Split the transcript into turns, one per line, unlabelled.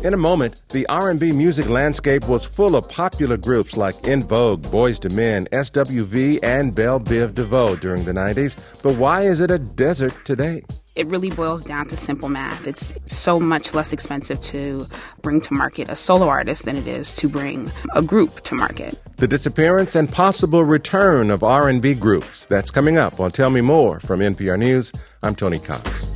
In a moment, the R&B music landscape was full of popular groups like En Vogue, Boyz II Men, SWV, and Belle Biv DeVoe during the 90s. But why is it a desert today?
It really boils down to simple math. It's so much less expensive to bring to market a solo artist than it is to bring a group to market.
The disappearance and possible return of R&B groups. That's coming up on Tell Me More from NPR News. I'm Tony Cox.